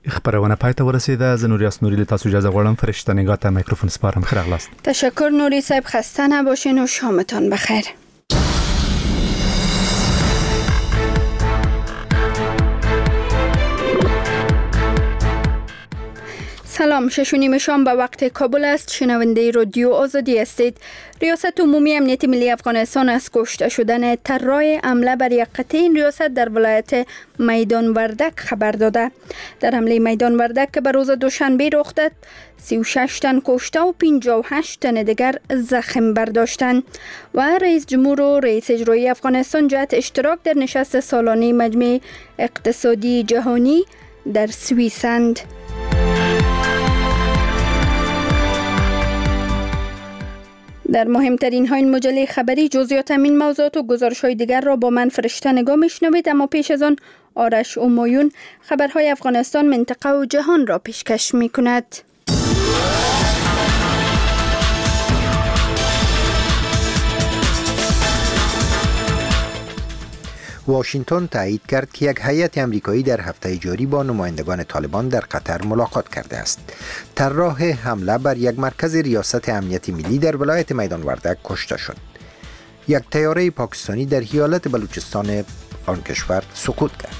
خبرونه پای ته ورسیده. ز نوریاس نوری له تاسو اجازه غواړم فرشته نگاه ته میکروفون سپارم. خیر اغلاست. تشکر نوری صاحب، خسته نباشین و شامتان بخیر. سلام، 6:30 شام به وقت کابل است. شنونده رادیو آزادی هستید. ریاست عمومی امنیت ملی افغانستان از کشته شدن طراح حمله بر یک قطعه این ریاست در ولایت میدان وردک خبر داده. در حمله میدان وردک که به روز دوشنبه رخ داد، 36 تن کشته و 58 تن دیگر زخم برداشتند و رئیس جمهور و رئیس اجرایی افغانستان جهت اشتراک در نشست سالانه مجمع اقتصادی جهانی در سوئیسند. در مهمترین ها این مجله خبری جزئیات این موضوعات و گزارش های دیگر را با من فرشته نگاه میشنوید، اما پیش از آن آرش همایون خبرهای افغانستان، منطقه و جهان را پیشکش می کند. واشنگتن تایید کرد که یک هیئت آمریکایی در هفته جاری با نمایندگان طالبان در قطر ملاقات کرده است. طراح حمله بر یک مرکز ریاست امنیت ملی در ولایت میدان وردک کشته شد. یک طیاره پاکستانی در ایالت بلوچستان آن کشور سقوط کرد.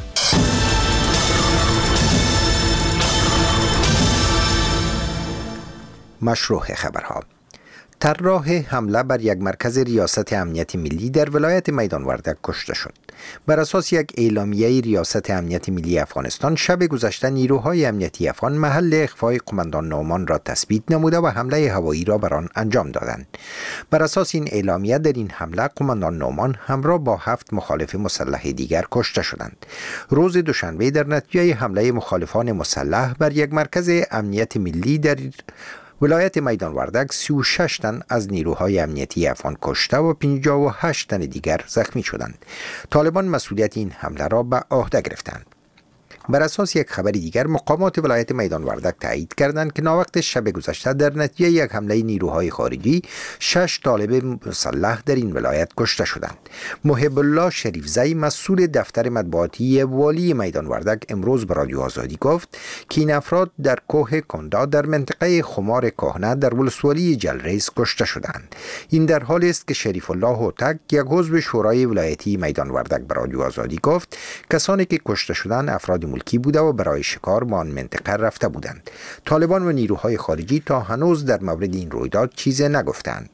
مشروع خبرها: طراح حمله بر یک مرکز ریاست امنیت ملی در ولایت میدان وردک کشته شد. بر اساس یک اعلامیه ریاست امنیت ملی افغانستان، شب گذشته نیروهای امنیتی افغان محل اخفای قماندان نعمان را تثبیت نموده و حمله هوایی را بر آن انجام دادند. بر اساس این اعلامیه در این حمله قماندان نعمان همراه با 7 مخالف مسلح دیگر کشته شدند. روز دوشنبه در نتیجه حمله مخالفان مسلح بر یک مرکز امنیت ملی در ولایت میدان وردک، 36 تن از نیروهای امنیتی افغان کشته و 58 تن دیگر زخمی شدند. طالبان مسئولیت این حمله را به عهده گرفتند. بر اساس یک خبر دیگر، مقامات ولایت میدان وردک تایید کردند که ناوقت شب گذشته در نتیجه یک حمله نیروهای خارجی 6 طالب مسلح در این ولایت کشته شدند. محب الله شریفزی، مسئول دفتر مطبوعاتی والی میدان وردک، امروز به رادیو آزادی گفت که این افراد در کوه کندا در منطقه خمار کهنه در ولسوالی جلریز کشته شدند. این در حالی است که شریف الله هوتک، یک عضو شورای ولایتی میدان وردک، به رادیو آزادی گفت کسانی که کشته شدند افراد ملکی بوده و برای شکار به آن منطقه رفته بودند. طالبان و نیروهای خارجی تا هنوز در مورد این رویداد چیزی نگفتند.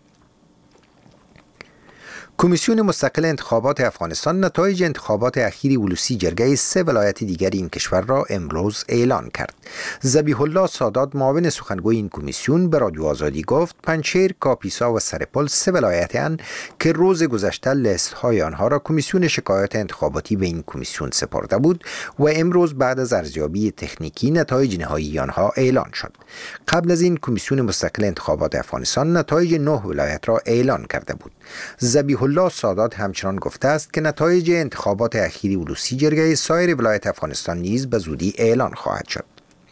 کمیسیون مستقل انتخابات افغانستان نتایج انتخابات اخیر ولوسی جرگه 3 ولایت دیگر این کشور را امروز اعلان کرد. ذبیح الله سادات، معاون سخنگوی این کمیسیون، به رادیو آزادی گفت پنجشیر، کاپیسا و سرپل 3 ولایت‌اند که روز گذشته لیست‌های آنها را کمیسیون شکایات انتخاباتی به این کمیسیون سپرده بود و امروز بعد از ارزیابی تکنیکی نتایج نهایی آنها اعلان شد. قبل از این کمیسیون مستقل انتخابات افغانستان نتایج 9 ولایت را اعلان کرده بود. ذبیح الله سادات همچنان گفته است که نتایج انتخابات اخیر ولوسی جرگه سایر ولایت افغانستان نیز به زودی اعلان خواهد شد.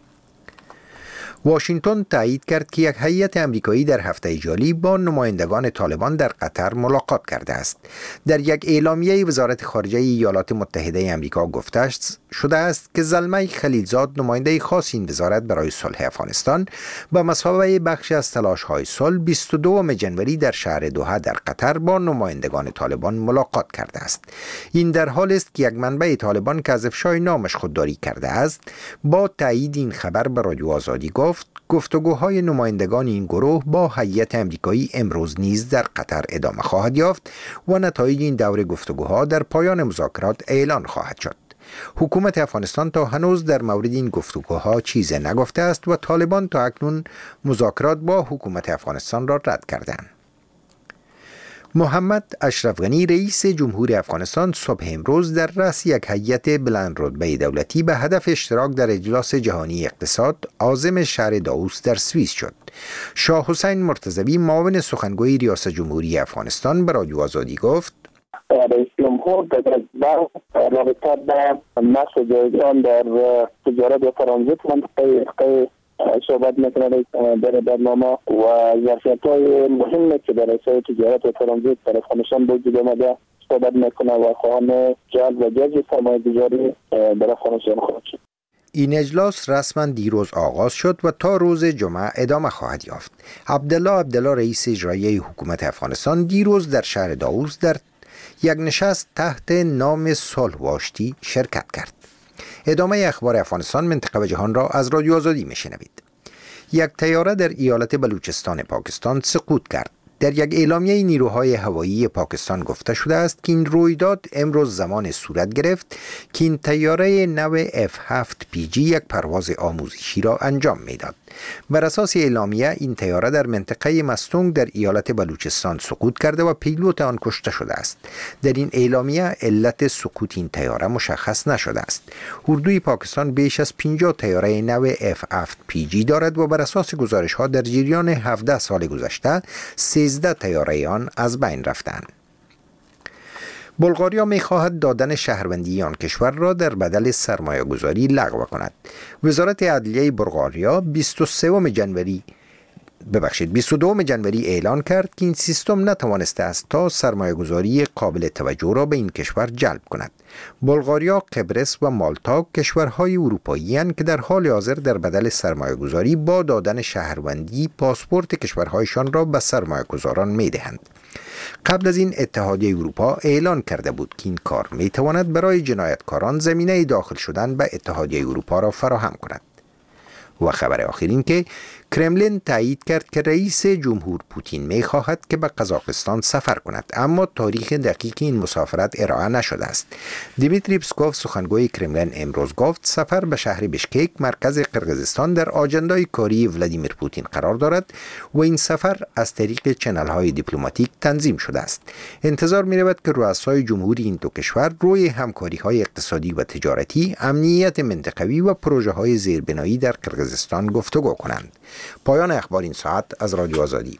واشنگتن تایید کرد که یک هیئت آمریکایی در هفته جاری با نمایندگان طالبان در قطر ملاقات کرده است. در یک اعلامیه وزارت خارجه ایالات متحده آمریکا گفته شده است که زلمه خلیلزاد، نماینده خاص این وزارت برای صلح افغانستان، به مثابه بخش از تلاش‌های صلح 22 جنوری در شهر دوحه در قطر با نمایندگان طالبان ملاقات کرده است. این در حالی است که یک منبع طالبان که از افشای نامش خودداری کرده است، با تایید این خبر به رادیو آزادی گفت گفتگوهای نمایندگان این گروه با هیئت آمریکایی امروز نیز در قطر ادامه خواهد یافت و نتایج این دور گفتگوها در پایان مذاکرات اعلان خواهد شد. حکومت افغانستان تا هنوز در مورد این گفتگوها چیزی نگفته است و طالبان تا اکنون مذاکرات با حکومت افغانستان را رد کردند. محمد اشرف غنی، رئیس جمهور افغانستان، صبح امروز در رأس یک هیئت بلند رتبه دولتی به هدف اشتراک در اجلاس جهانی اقتصاد عازم شهر داووس در سوئیس شد. شاه حسین مرتضوی، معاون سخنگوی ریاست جمهوری افغانستان، به رادیو آزادی گفت رئیس جمهور در رابطه با نقش جایگزین در تجارت و ترانزیت منطقه صحبت میکنه در برنامه و ظرفیت‌های مهمی که در حوزه تجارت و ترانزیت در افغانستان وجود آمده صحبت میکنه و خواهان جلب و جذب سرمایه‌گذاری در افغانستان خواهد شد. این اجلاس رسما دیروز آغاز شد و تا روز جمعه ادامه خواهد یافت. عبدالله رئیس اجرایی حکومت افغانستان دیروز در شهر داوود در یک نشست تحت نام صلح و آشتی شرکت کرد. ادامه اخبار افغانستان منطقه و جهان را از رادیو آزادی میشنوید. یک طیاره در ایالت بلوچستان پاکستان سقوط کرد. در یک اعلامیه نیروهای هوایی پاکستان گفته شده است که این رویداد امروز زمان صورت گرفت که این طیاره نو F-7PG یک پرواز آموزشی را انجام میداد. بر اساس اعلامیه این طیاره در منطقه مستونگ در ایالت بلوچستان سقوط کرده و پیلوت آن کشته شده است. در این اعلامیه علت سقوط این طیاره مشخص نشده است. اردوی پاکستان بیش از 50 طیاره نو F-7PG دارد و بر اساس گزارش‌ها در جریان 17 سال گذشته 13 طیاره آن از بین رفتند. بلغاریا می‌خواهد دادن شهروندی آن کشور را در بدل سرمایه‌گذاری لغو کند. وزارت عدلیه بلغاریا 22 جنوری اعلان کرد که این سیستم نتوانسته است تا سرمایه‌گذاری قابل توجه را به این کشور جلب کند. بلغاریا، قبرس و مالتا کشورهای اروپایی هستند که در حال حاضر در بدل سرمایه‌گذاری با دادن شهروندی پاسپورت کشورهایشان را به سرمایه‌گذاران می‌دهند. قبل از این اتحادیه اروپا اعلان کرده بود که این کار می‌تواند برای جنایتکاران زمینه داخل شدن به اتحادیه اروپا را فراهم کند. و خبر آخر این که کرملین تایید کرد که رئیس جمهور پوتین می‌خواهد که به قزاقستان سفر کند، اما تاریخ دقیق این مسافرت ارائه نشده است. دیمیتری پسکوف سخنگوی کرملین امروز گفت سفر به شهر بشکک مرکز قرقیزستان در آجندای کاری ولادیمیر پوتین قرار دارد و این سفر از طریق چنل‌های دیپلماتیک تنظیم شده است. انتظار می‌رود که رؤسای جمهوری این دو کشور روی همکاری‌های اقتصادی و تجارتی، امنیت منطقوی و پروژه‌های زیربنایی در قرقیزستان گفتگو کنند. پایان اخبار این ساعت از رادیو آزادی.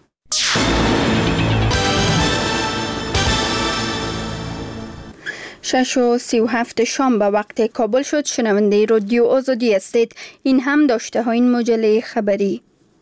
6:37 شام به وقت کابل شد. شنونده رادیو آزادی هستید. این هم داشته ها این مجله خبری.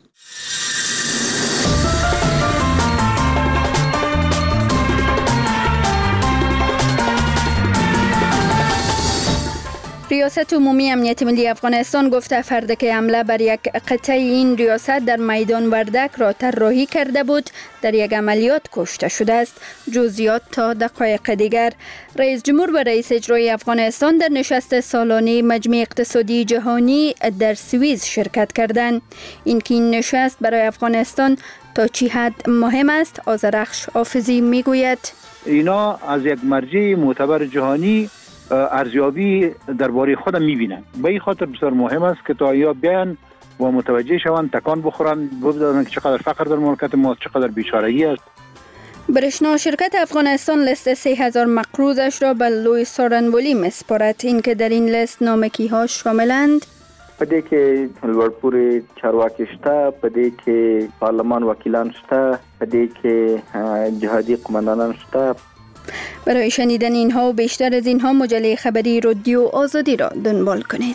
ریاست عمومی امنیت ملی افغانستان گفته فرد که حمله بر یک قطعه این ریاست در میدان وردک را طراحی کرده بود در یک عملیات کشته شده است. جزئیات تا دقایق دیگر. رئیس جمهور و رئیس اجرایی افغانستان در نشست سالانه مجمع اقتصادی جهانی در سوئیس شرکت کردند. این نشست برای افغانستان تا چه حد مهم است؟ آذرخش حافظی میگوید اینا از یک مرجع معتبر جهانی ارزیابی درباره خود میبینن. به این خاطر بسیار مهم است که تا یا بیان و متوجه شوند، تکان بخورن، ببینن که چقدر فقر در مملکت ما، چقدر بیچارگی است. برشنا شرکت افغانستان لیست 3000 مقروضش را به لوی سارنبولی مسپارد. این که در این لیست نام کیها شاملند؟ پدې کې لوړپوړي چارواکي شته، پدې کې پارلمان وکیلان شته، پدې کې جهادي قماندانان شته. برای شنیدن اینها و بیشتر از اینها مجله خبری رادیو آزادی را دنبال کنید.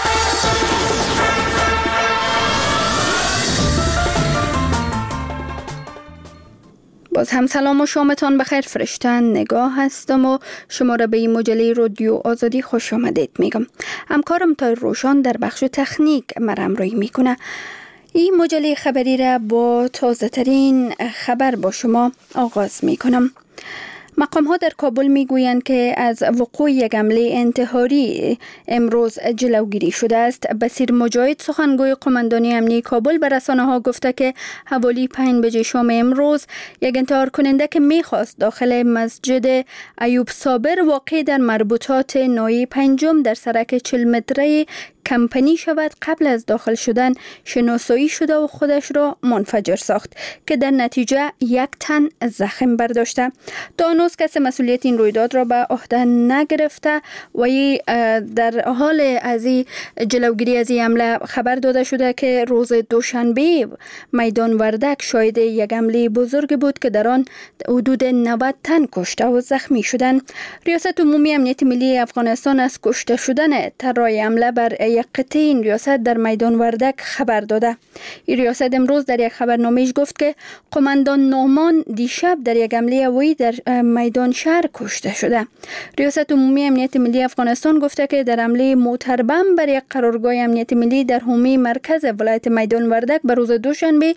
باز هم سلام و شامتان بخیر. فرشتن نگاه هستم و شما را به این مجله رادیو آزادی خوش آمدید میگم. همکارم تای روشان در بخش تکنیک همراهی میکنه. این مجله خبری را با تازه ترین خبر با شما آغاز میکنم. مقام ها در کابل میگویند که از وقوع یک حمله انتحاری امروز جلوگیری شده است. بصیر مجاهد سخنگوی قماندانی امنیتی کابل به رسانه ها گفته که حوالی 5 بجه شام امروز یک انتحار کننده که میخواست داخل مسجد ایوب صابر واقع در مربوطات ناحیه 5 در سرک 40 متره کمپنی شود، قبل از داخل شدن شناسایی شده و خودش را منفجر ساخت که در نتیجه 1 تن زخم برداشته. تا هنوز کسی مسئولیت این رویداد را به عهده نگرفته و در حال از جلوگیری از این حمله خبر داده شده که روز دوشنبه میدان وردک شاهد یک حمله بزرگ بود که در آن حدود 90 تن کشته و زخمی شدند. ریاست عمومی امنیت ملی افغانستان از کشته شدن طراح حمله بر حمله قطعی این ریاست در میدان وردک خبر داده. این ریاست امروز در یک خبرنامه‌اش گفت که قماندان نعمان دیشب در یک حمله هوایی در میدان شهر کشته شده. ریاست عمومی امنیت ملی افغانستان گفته که در حمله موتر بم بر یک قرارگاه امنیت ملی در حومه مرکز ولایت میدان وردک بر روز دوشنبه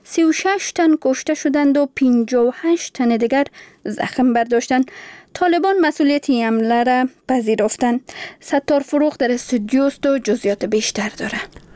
36 تن کشته شدند و 58 تن دیگر زخم برداشتند. طالبان مسئولیت این حمله را پذیرفتند. ستار فروغ در استودیو است و جزئیات بیشتر داره.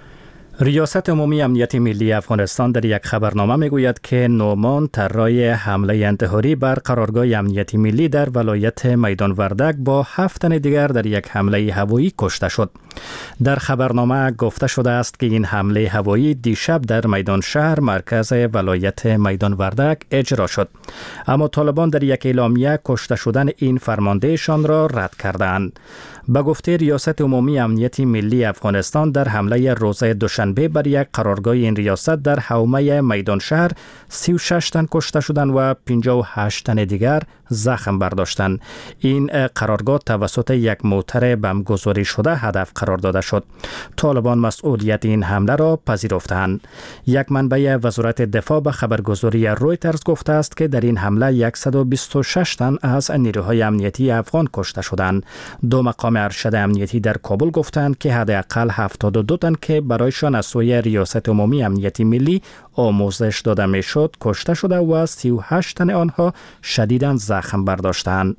ریاست عمومی امنیت ملی افغانستان در یک خبرنامه میگوید که نعمان طراح حمله انتحاری بر قرارگاه امنیتی ملی در ولایت میدان وردک با 7 تن دیگر در یک حمله هوایی کشته شد. در خبرنامه گفته شده است که این حمله هوایی دیشب در میدان شهر مرکز ولایت میدان وردک اجرا شد. اما طالبان در یک اعلامیه کشته شدن این فرماندهشان را رد کردند. به گفته ریاست عمومی امنیت ملی افغانستان در حمله روز دوشنبه بر یک قرارگاه این ریاست در حومه میدان شهر 36 تن کشته شدند و 58 تن دیگر زخم برداشتند. این قرارگاه توسط یک موتر بمبگذاری شده هدف قرار داده شد. طالبان مسئولیت این حمله را پذیرفتند. یک منبع وزارت دفاع به خبرگزاری رویترز گفته است که در این حمله 126 تن از نیروهای امنیتی افغان کشته شدند. دو مقام ارشد امنیتی در کابل گفتند که حداقل 72 تن که برایشان از سوی ریاست عمومی امنیتی ملی آموزش داده میشد کشته شده و 38 تن آنها شدیداً زخم برداشتند.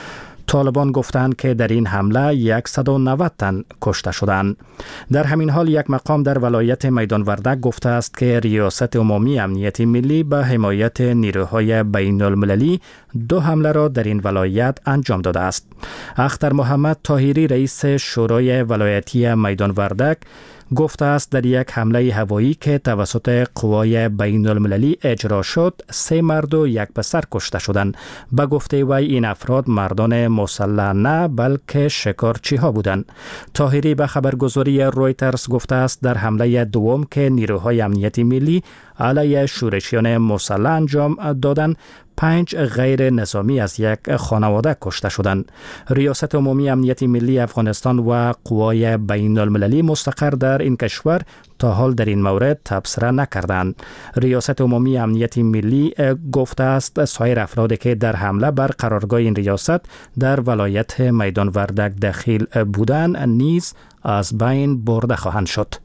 طالبان گفتند که در این حمله 190 تن کشته شدند. در همین حال یک مقام در ولایت میدان وردک گفته است که ریاست عمومی امنیتی ملی به حمایت نیروهای بین المللی 2 حمله را در این ولایت انجام داده است. اختر محمد طاهری رئیس شورای ولایتی میدان وردک گفته است در یک حمله هوایی که توسط قوای بین المللی اجرا شد 3 مرد و 1 پسر کشته شدند. به گفته وی این افراد مردان مسلح نه بلکه شکارچی ها بودند. طاهری به خبرگزاری رویترز گفته است در حمله دوم که نیروهای امنیتی ملی علیه شورشیان مسلح انجام دادند 5 غیر نظامی از یک خانواده کشته شدند. ریاست عمومی امنیت ملی افغانستان و قوای بین المللی مستقر در این کشور تا حال در این مورد تبصره نکردند. ریاست عمومی امنیت ملی گفته است سایر افرادی که در حمله بر قرارگاه این ریاست در ولایت میدان وردک دخیل بودند نیز از بین برده خواهند شد.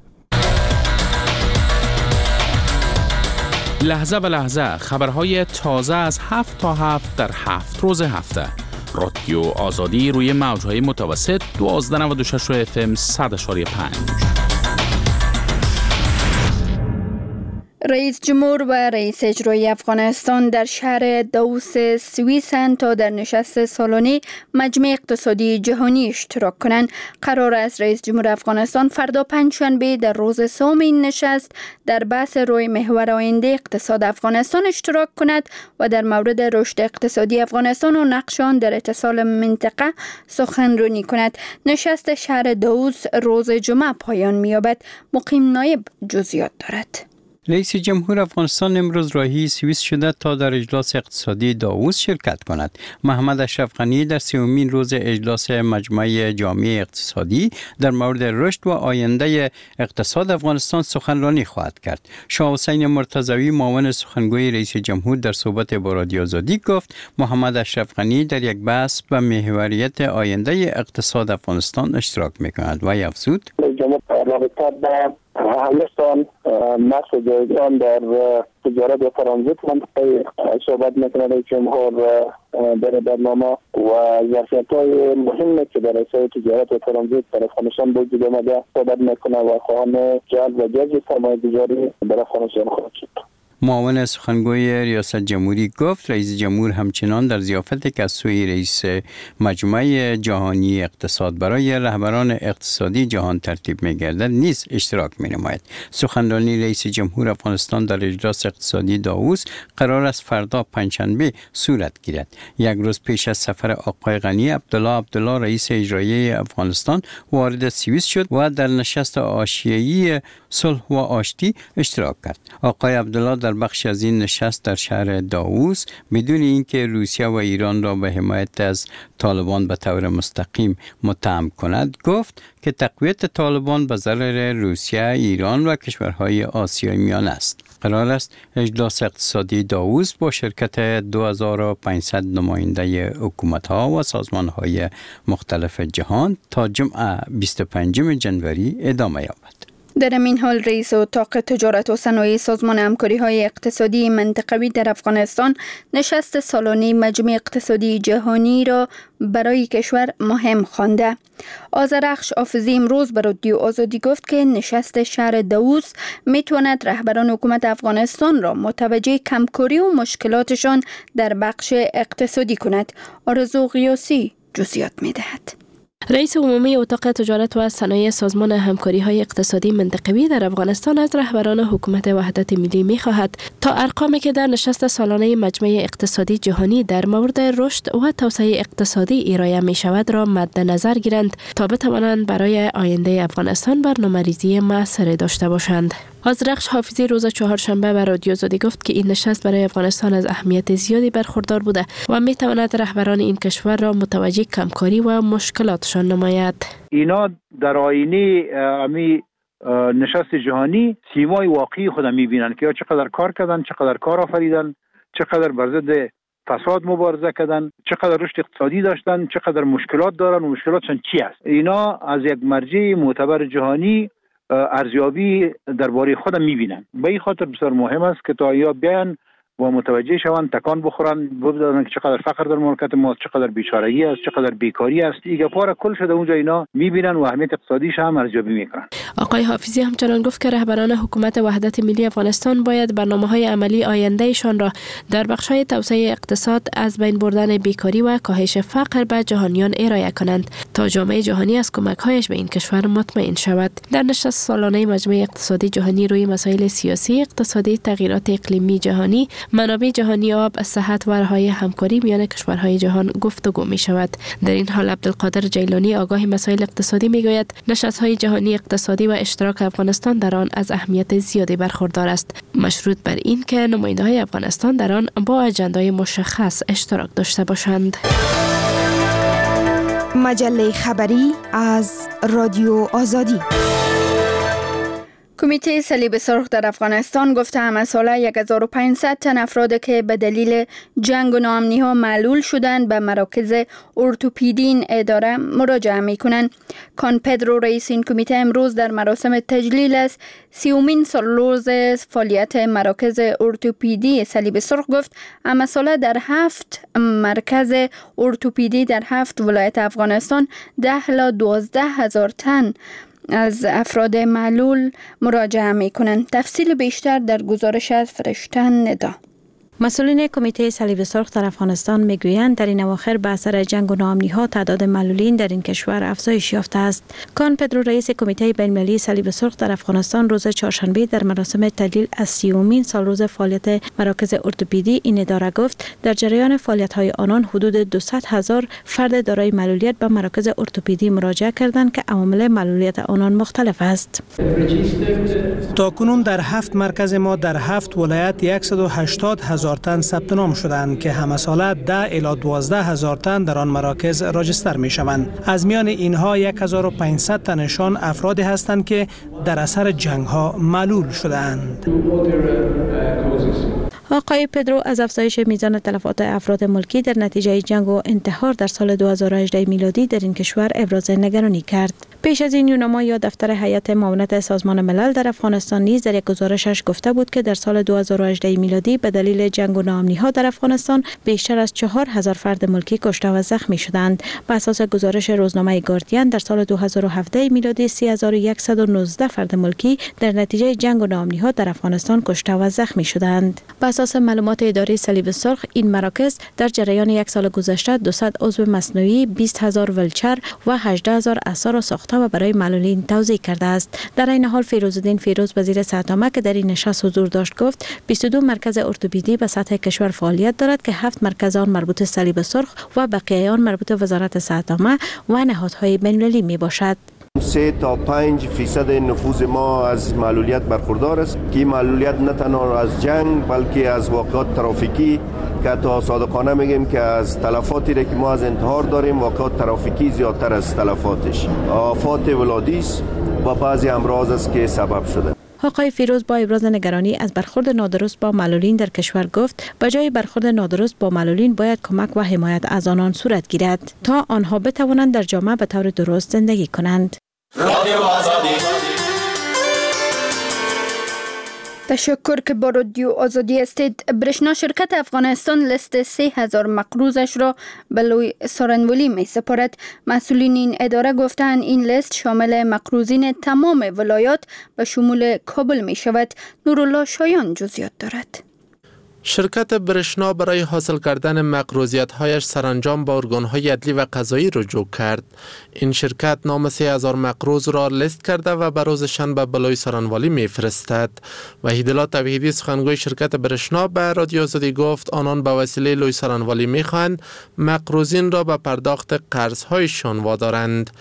لحظه به لحظه خبرهای تازه از 7 تا 7 در 7 روز هفته. رادیو آزادی روی موجهای متوسط 1296 FM 100.5. رئیس جمهور و رئیس اجرایی افغانستان در شهر داووس سوئیسند تا در نشست سالانه مجمع اقتصادی جهانی اشتراک کنند. قرار است رئیس جمهور افغانستان فردا پنجشنبه در روز سوم این نشست در بحث روی محور آینده اقتصاد افغانستان اشتراک کند و در مورد رشد اقتصادی افغانستان و نقش آن در اتصال منطقه سخنرانی کند. نشست شهر داووس روز جمعه پایان می‌یابد. مقیم نایب جزئیات دارد. رئیس جمهور افغانستان امروز راهی سوئیس شده تا در اجلاس اقتصادی داووس شرکت کند. محمد اشرف غنی در 3مین روز اجلاس مجمع جامع اقتصادی در مورد رشد و آینده اقتصاد افغانستان سخنرانی خواهد کرد. شاه حسین مرتضوی معاون سخنگوی رئیس جمهور در صحبت با رادیو آزادی گفت محمد اشرف غنی در یک بحث به محوریت آینده اقتصاد افغانستان اشتراک می‌کند و افزود افغانستان نقش جایگزین در تجارت و ترانزیت منطقه صحبت میکنه رئیس جمهور در برنامه و ظرفیت‌های مهمی که در حوزه تجارت و ترانزیت در افغانستان وجود آمده صحبت میکنه و خواهان جلب و جذب سرمایه‌گذاری در افغانستان خواهد شد. معاون سخنگوی ریاست جمهوری گفت رئیس جمهور همچنان در ضیافتی که از سوی رئیس مجمع جهانی اقتصاد برای رهبران اقتصادی جهان ترتیب می‌گردد نیز اشتراک می‌نماید. سخنرانی رئیس جمهور افغانستان در اجلاس اقتصادی داووس قرار است فردا پنجشنبه صورت گیرد. یک روز پیش از سفر آقای غنی عبدالله رئیس اجرایی افغانستان وارد سوئیس شد و در نشست حاشیه‌ای صلح و آشتی اشتراک کرد. آقای عبدالله در در بخش از این نشست در شهر داووس بدون اینکه روسیه و ایران را به حمایت از طالبان به طور مستقیم متهم کند گفت که تقویت طالبان به ضرر روسیه، ایران و کشورهای آسیای میان است. قرار است اجلاس اقتصادی داووس با شرکت 2500 نماینده حکومت‌ها و سازمان‌های مختلف جهان تا جمعه 25 جنوری ادامه یابد. در این حال رئیس اتاق تجارت و صنایع سازمان همکاری‌های اقتصادی منطقوی در افغانستان نشست سالانه مجمع اقتصادی جهانی را برای کشور مهم خوانده. آذرخش حافظی امروز به رادیو آزادی گفت که نشست شهر داووس میتواند رهبران حکومت افغانستان را متوجه کمکاری و مشکلاتشان در بخش اقتصادی کند. آرزو غیاسی جزئیات میدهد. رئیس عمومی اتاق تجارت و صنایع سازمان همکاری‌های اقتصادی منطقوی در افغانستان از رهبران حکومت وحدت ملی می‌خواهد تا ارقامی که در نشست سالانه مجمع اقتصادی جهانی در مورد رشد و توسعه اقتصادی ارائه می‌شود را مد نظر گیرند تا بتوانند برای آینده افغانستان برنامه‌ریزی موثر داشته باشند. آذرخش حافظی روز چهارشنبه به رادیو آزادی گفت که این نشست برای افغانستان از اهمیت زیادی برخوردار بوده و می‌تواند رهبران این کشور را متوجه کمکاری و مشکلاتشان نماید. اینا در آینه نشست جهانی سیمای واقعی خود می‌بینند که چقدر کار کردن، چقدر کار آفریدن، چقدر بر ضد فساد مبارزه کردن، چقدر رشد اقتصادی داشتن، چقدر مشکلات دارن و مشکلاتشون چی است. اینا از یک مرجع معتبر جهانی ارزیابی درباره خود می‌بینن. به این خاطر بسیار مهم است که تا یا بیان و متوجه شوند، تکان بخورن، ببینن که چقدر فقر در مملکت ما، چقدر بیچارگی است، چقدر بیکاری است. این گپا کل شده اونجا اینا می‌بینن و اهمیت اقتصادیش هم ارزیابی میکنن. آقای حافظی همچنان گفت که رهبران حکومت وحدت ملی افغانستان باید برنامه‌های عملی آیندهشان را در بخش‌های توسعه اقتصاد، از بین بردن بیکاری و کاهش فقر به جهانیان ارائه کنند تا جامعه جهانی از کمک‌هایش به این کشور مطمئن شود. در نشست سالانه مجمع اقتصادی جهانی روی مسائل سیاسی، اقتصادی، تغییرات اقلیمی جهانی، منابع جهانی آب، صحت و رهایی همکاری میان کشورهای جهان گفتگو می شود. در این حال عبدالقادر جیلانی آگاه مسائل اقتصادی می گوید نشست‌های جهانی اقتصادی و اشتراک افغانستان در آن از اهمیت زیادی برخوردار است، مشروط بر این که نماینده‌های افغانستان در آن با اجندای مشخص اشتراک داشته باشند. مجله خبری از رادیو آزادی. کمیته صلیب سرخ در افغانستان گفته همه ساله 1500 تن افراد که به دلیل جنگ و ناامنی ها معلول شدند به مراکز ارتوپدی این اداره مراجعه می کنند. کان پدرو رئیس این کمیته امروز در مراسم تجلیل از 30مین سالروز فعالیت مراکز ارتوپدی صلیب سرخ گفت همه ساله در 7 مرکز ارتوپدی در 7 ولایت افغانستان 10 الی 12 هزار تن از افراد معلول مراجعه می کنند. تفصیل بیشتر در گزارش از فرشته ندا. مسئولین کمیته صلیب سرخ در افغانستان میگویند در این اواخر به اثر جنگ و ناامنی‌ها تعداد معلولین در این کشور افزایش یافته است. کان پدرو رئیس کمیته بین‌المللی صلیب سرخ در افغانستان روز چهارشنبه در مراسم تجلیل از 30مین سالروز فعالیت مراکز ارتوپدی این اداره گفت در جریان فعالیت‌های آنان حدود 200,000 فرد دارای معلولیت به مراکز ارتوپدی مراجعه کردند که عوامل معلولیت آنان مختلف است. تاکنون در 7 مرکز ما در 7 ولایت 180,000 تن ثبت نام شدند که همه ساله 10 الی 12 هزار تن در آن مراکز راجستر می شوند. از میان اینها 1500 تنشان افرادی هستند که در اثر جنگ ها معلول شدند. آقای پدرو از افزایش میزان تلفات افراد ملکی در نتیجه جنگ و انتحار در سال 2018 میلادی در این کشور ابراز نگرانی کرد. پیش از این یونما یا دفتر هیئت معاونت سازمان ملل در افغانستان نیز در یک گزارشش گفته بود که در سال 2018 میلادی به دلیل جنگ و ناامنی‌ها در افغانستان بیشتر از 4000 فرد ملکی کشته و زخمی شدند. بر اساس گزارش روزنامه گاردین در سال 2017 میلادی 3119 فرد ملکی در نتیجه جنگ و ناامنی‌ها در افغانستان کشته و زخمی شدند. بر اساس معلومات اداره صلیب سرخ این مراکز در جریان یک سال گذشته 200 عضو مصنوعی، 20000 ولچر و 18000 عصا را ساخته و برای معلولین توزیع کرده است. در این حال فیروزالدین فیروز وزیر صحت عامه که در این نشست حضور داشت گفت 22 مرکز ارتوپدی به سطح کشور فعالیت دارد که 7 مرکز آن مربوط صلیب سرخ و بقیه آن مربوط وزارت صحت عامه و نهادهای بین‌المللی می باشد. 3 تا 5% نفوذ ما از معلولیت برخوردار است که این معلولیت نه تنها از جنگ بلکه از واقعات ترافیکی که تا صادقانه میگیم که از تلفاتی که ما از انتحار داریم واقعات ترافیکی زیادتر از تلفاتش. آفات ولادی است و بعضی امراض است که سبب شده. آقای فیروز با ابراز نگرانی از برخورد نادرست با معلولین در کشور گفت به جای برخورد نادرست با معلولین باید کمک و حمایت از آنان صورت گیرد تا آنها بتوانند در جامعه به طور درست زندگی کنند. تشکر که با رادیو آزادی هستید. برشنا شرکت افغانستان لیست 3000 مقروضش را به لوی سارنوالی می سپارد. مسئولین این اداره گفتند این لیست شامل مقروضین تمام ولایات و شمول کابل می شود. نورالله شایان جزئیات دارد. شرکت برشنا برای حاصل کردن مقروضیت‌هایش سرانجام با ارگان‌های عدلی و قضایی رجوع کرد. این شرکت نام 3000 مقروض را لیست کرده و به روز شنبه به لوی سارنوالی می‌فرستد. وحیدالله توحیدی سخنگوی شرکت برشنا به رادیو آزادی گفت آنان به وسیله لوی سارنوالی می‌خواهند مقروضین را به پرداخت قرض‌هایشان وادارند.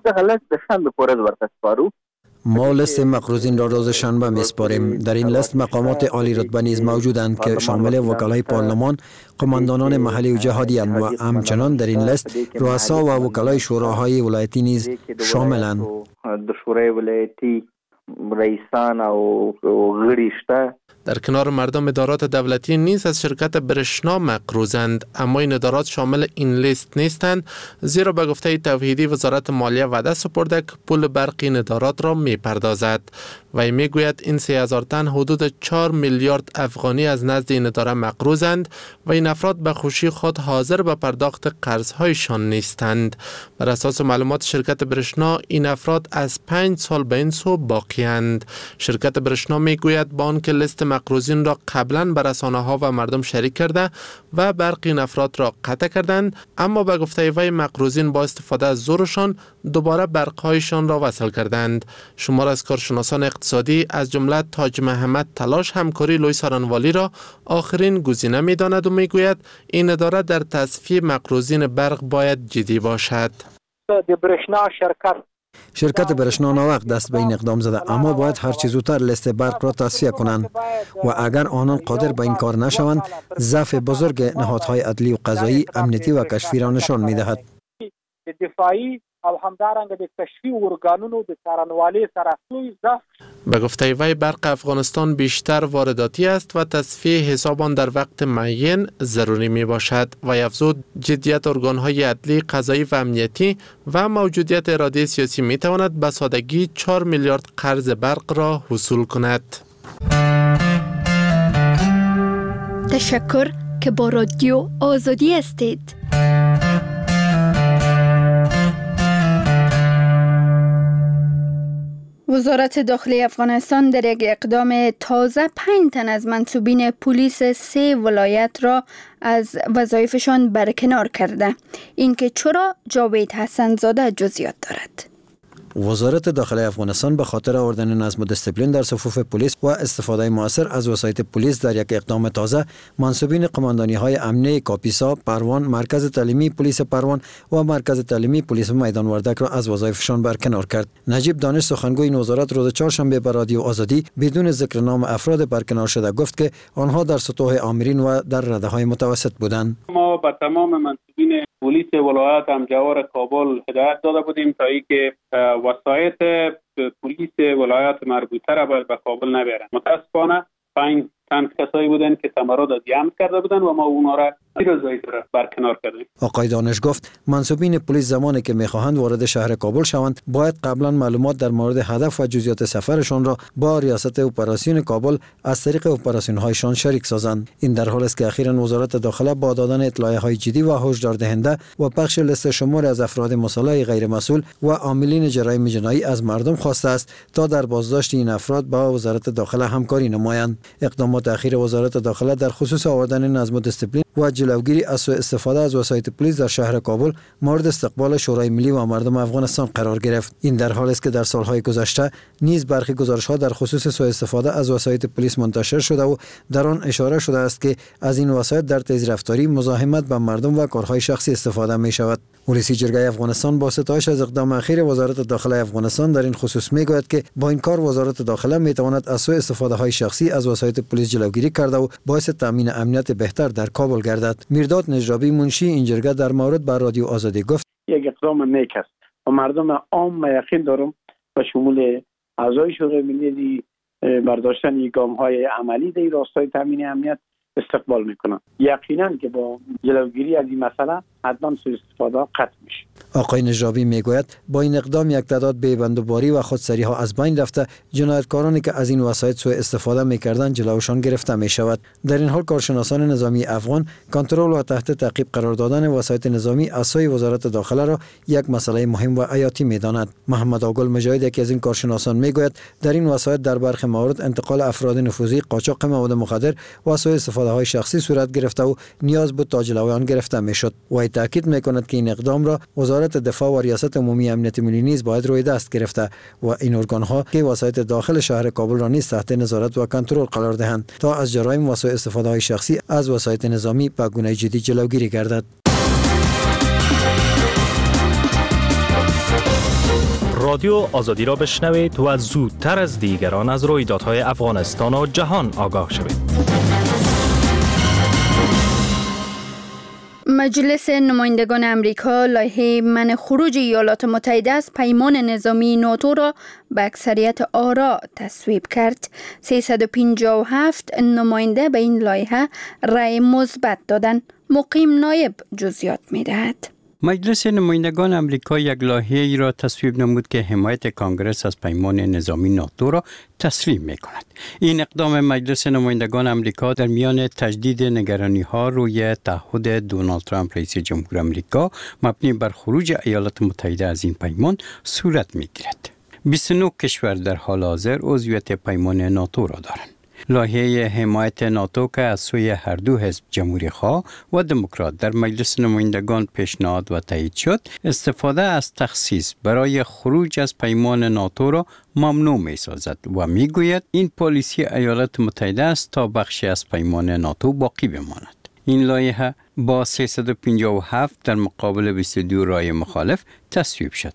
ما لیست مقروضین را روز شنبه میسپاریم. در این لیست مقامات عالی رتبه نیز موجودند که شامل وکلای پارلمان، قماندانان محلی و جهادی اند و همچنان در این لیست رؤسا و وکلای شوراهای ولایتی نیز شاملند. شورای ولایتی رئیسان و غړي در کنار مردم ادارات دولتی نیز از شرکت برشنا مقروضند، اما این ادارات شامل این لیست نیستند، زیرا به گفته توحیدی وزارت مالیه وعده سپرده که پول برق این ادارات را می پردازد و می گوید این 3000 تن حدود 4 میلیارد افغانی از نزد این اداره مقروضند و این افراد به خوشی خود حاضر به پرداخت قرضهایشان نیستند. بر اساس معلومات شرکت برشنا این افراد از 5 سال به این سو باقی‌اند. شرکت برشنا می گوید با آنکه لیست مقروضین را قبلا بر رسانه‌ها و مردم شریک کرده و برق این افراد را قطع کردند، اما به گفته وی مقروضین با استفاده از زورشان دوباره برق‌هایشان را وصل کردند. شمار از کارشناسان اقتصادی از جمله تاج محمد تلاش همکاری لوی سارنوالی را آخرین گزینه می‌داند و می‌گوید این اداره در تصفیه مقروضین برق باید جدی باشد. شرکت برشنا ناوقت دست به این اقدام زده، اما باید هر چه زودتر لیست برق را تصفیه کنند و اگر آنان قادر به این کار نشوند ضعف بزرگ نهادهای عدلی و قضایی، امنیتی و کشفی را نشان می‌دهد. دفاعی او همدارنګه د کشفي ارګانونو د څارنوالۍ سره ضعف. به گفته وی برق افغانستان بیشتر وارداتی است و تصفیه حساب آن در وقت معین ضروری می باشد و افزود جدیت ارگان‌های عدلی، قضایی و امنیتی و موجودیت اراده سیاسی می تواند به سادگی 4 میلیارد قرض برق را حصول کند. تشکر که با رادیو آزادی هستید. وزارت داخلی افغانستان در یک اقدام تازه 5 تن از منصوبین پلیس 3 ولایت را از وظایفشان برکنار کرده. اینکه چرا جاوید حسن زاده جزئیات دارد. وزارت داخلی افغانستان به خاطر آوردن نظم و دیسپلین در صفوف پلیس و استفاده مؤثر از وسایط پلیس در یک اقدام تازه منصوبین قماندانی‌های امنیه کاپیسا، پروان، مرکز تعلیمی پلیس پروان و مرکز تعلیمی پلیس میدان وردک را از وظایفشان برکنار کرد. نجیب دانش سخنگوی این وزارت روز چهارشنبه به رادیو آزادی بدون ذکر نام افراد برکنار شده گفت که آنها در سطوح آمرین و در رده‌های متوسط بودند. ما به تمام منصوبین پلیس ولایت همجوار کابل هدایت داده بودیم تا اینکه وسایط پلیس ولایت مربوطه را به کابل نبرند. متاسفانه 5 تن کسایی بودن که تمرد جمع کرده بودن و ما اونا را برکنار کردیم. آقای دانش گفت منصوبین پلیس زمانی که میخواهند وارد شهر کابل شوند باید قبلا معلومات در مورد هدف و جزئیات سفرشان را با ریاست اپراسیون کابل از طریق اپراسیون هایشان شریک سازند. این در حالی است که اخیراً وزارت داخله با دادن اطلاعیه های جدی و هشدار دهنده و پخش لیست شمار از افراد مسلح غیر مسئول و عاملین جرایم جنایی از مردم خواسته است تا در بازداشت این افراد با وزارت داخله همکاری نمایند. اقدامات اخیر وزارت داخله در خصوص آوردن نظم و دیسپلین و جلوگیری از سوء استفاده از وسایط پلیس در شهر کابل مورد استقبال شورای ملی و مردم افغانستان قرار گرفت. این در حالی است که در سالهای گذشته نیز برخی گزارش‌ها در خصوص سوء استفاده از وسایط پلیس منتشر شده و در آن اشاره شده است که از این وسایط در تیزرفتاری، مزاحمت به مردم و کارهای شخصی استفاده می شود. پلیس جرگه افغانستان با ستایش از اقدام اخیر وزارت داخله افغانستان در این خصوص می گوید که با این کار وزارت داخله می تواند از سوء استفاده های شخصی از وسایط پلیس جلوگیری کرده و باعث تامین امنیت بهتر در کابل گردد. میرداد نجرابی منشی این جرگه در مورد بر رادیو آزادی گفت: یک اقدام نیک است و مردم عام یقین دارم به شمول اعضای شورای ملی برداشتن گام‌های عملی در راستای تامین امنیت استقبال میکنن. یقینا که با جلوگیری از این مسئله حتما سوء استفاده قطع میشه. آقای نجرابی میگوید با این اقدام یک تعداد بی‌بندوباری و خودسری ها از بین رفته، جنایتکارانی که از این وسایط سوء استفاده میکردند جلوشان گرفته میشود. در این حال کارشناسان نظامی افغان کنترل و تحت تعقیب قرار دادن وسایط نظامی از سوی وزارت داخله را یک مسئله مهم و حیاتی میداند. محمد آگل مجاهد یکی از این کارشناسان میگوید در این وسایط در برخی موارد انتقال افراد نفوذی، قاچاق مواد مخدر و سوء استفاده های شخصی صورت گرفته و نیاز بود تا جلوی آن گرفته میشد. و تاکید میکند که این اقدام را وزارت دفاع و ریاست عمومی امنیت ملی نیز باید روی دست گرفته و این ارگان ها که وسایط داخل شهر کابل را نیز تحت نظارت و کنترل قرار دهند تا از جرایم و سوء استفاده های شخصی از وسایط نظامی به گونه جدی جلوگیری گردد. رادیو آزادی را بشنوید و زودتر از دیگران از رویدادهای افغانستان و جهان آگاه شوید. مجلس نمایندگان امریکا لایحه منع خروج ایالات متحده از پیمان نظامی ناتو را به اکثریت آرا تصویب کرد. 357 نماینده به این لایحه رأی مثبت دادند. مقیم نایب جزئیات می‌دهد. مجلس نمایندگان امریکا یک لایحه‌ای را تصویب نمود که حمایت کانگرس از پیمان نظامی ناتو را تسلیم می‌کند. این اقدام مجلس نمایندگان امریکا در میان تجدید نگرانی‌ها روی تعهد دونالد ترامپ رئیس جمهور امریکا مبنی بر خروج ایالات متحده از این پیمان صورت می‌گیرد. 29 کشور در حال حاضر عضویت پیمان ناتو را دارند. لایحه حمایت ناتو که از سوی هر دو حزب جمهوری خواه و دموکرات در مجلس نمایندگان پیشنهاد و تایید شد، استفاده از تخصیص برای خروج از پیمان ناتو را ممنوع می سازد و می گوید این پالیسی ایالات متحده است تا بخشی از پیمان ناتو باقی بماند. این لایحه با 357 در مقابل 22 رای مخالف تصویب شد.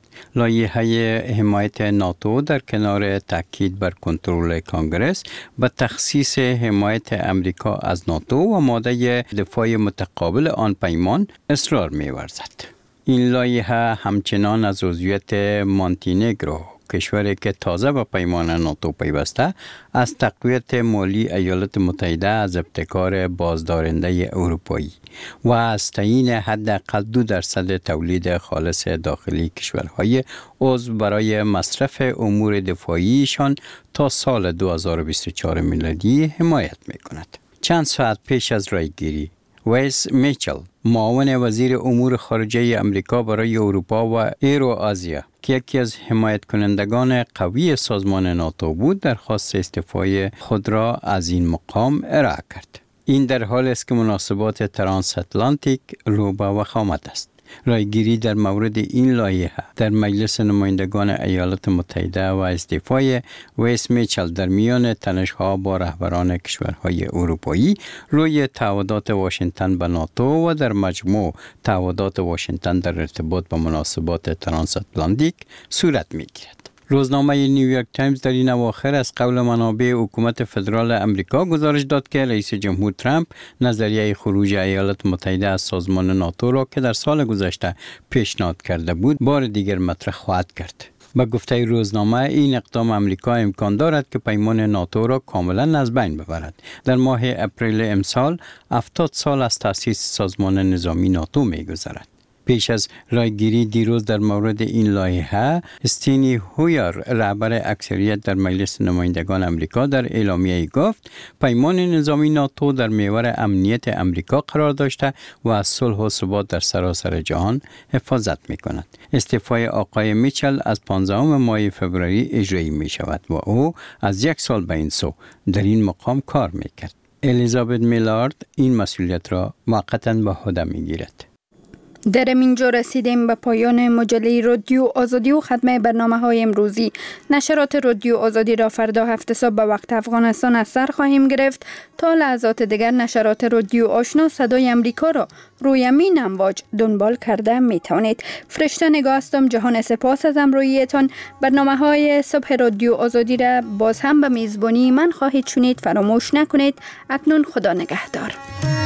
لایحه حمایت ناتو در کنار تاکید بر کنترل کانگرس به تخصیص حمایت امریکا از ناتو و ماده دفاع متقابل آن پیمان اصرار می‌ورزد. این لایحه همچنان از عضویت مونتینگرو، کشوری که تازه به پیمان ناتو پیوسته، از تقویت مالی ایالات متحده از ابتکار بازدارنده اروپایی و از تعیین حداقل 2% تولید خالص داخلی کشورهای عضو برای مصرف امور دفاعیشان تا سال 2024 میلادی حمایت می‌کند. چند ساعت پیش از رایگیری، ویس میچل، معاون وزیر امور خارجه امریکا برای اروپا و ایرو آزیا که یکی از حمایت کنندگان قوی سازمان ناتو بود، درخواست استعفای خود را از این مقام ارائه کرد. این در حالی است که مناسبات ترانس اتلانتیک رو به وخامت است. رایگیری در مورد این لایحه در مجلس نمایندگان ایالات متحده و استعفای ویس میچل در میان تنش‌ها با رهبران کشورهای اروپایی روی تعهدات واشنگتن به ناتو و در مجموع تعهدات واشنگتن در ارتباط با مناسبات ترانس اتلانتیک صورت می‌گیرد. روزنامه نیویورک تایمز در این اواخر از قول منابع حکومت فدرال امریکا گزارش داد که رئیس جمهور ترامپ نظریه خروج ایالات متحده از سازمان ناتو را که در سال گذشته پیشنهاد کرده بود بار دیگر مطرح خواهد کرد. با گفته روزنامه این اقدام امریکا امکان دارد که پیمان ناتو را کاملا از بین ببرد. در ماه اپریل امسال 70 سال از تأسیس سازمان نظامی ناتو می‌گذرد. پیش از رایگیری دیروز در مورد این لایحه، استینی هویر، رهبر اکثریت در مجلس نمایندگان امریکا، در اعلامیه‌ای گفت پیمان نظامی ناتو در محور امنیت امریکا قرار داشته و از صلح و ثبات در سراسر جهان حفاظت می‌کند. استعفای آقای میچل از 15 ماه فوریه اجرایی می‌شود و او از 1 سال به این سو در این مقام کار می‌کرد. الیزابت میلارد این مسئولیت را موقتا به عهده میگیرد. در اینجا رسیدیم به پایان مجله رادیو آزادی و ختم برنامه‌های امروزی. نشرات رادیو آزادی را فردا 7 صبح به وقت افغانستان از سر خواهیم گرفت. تا لحظات دیگر نشرات رادیو آشنا صدای امریکا را روی همین امواج دنبال کرده می توانید. فرشته نگاه هستم. جهان سپاس از همراهیتان. برنامه‌های صبح رادیو آزادی را باز هم به میزبانی من خواهید شنید. فراموش نکنید. اکنون خدا نگهدار.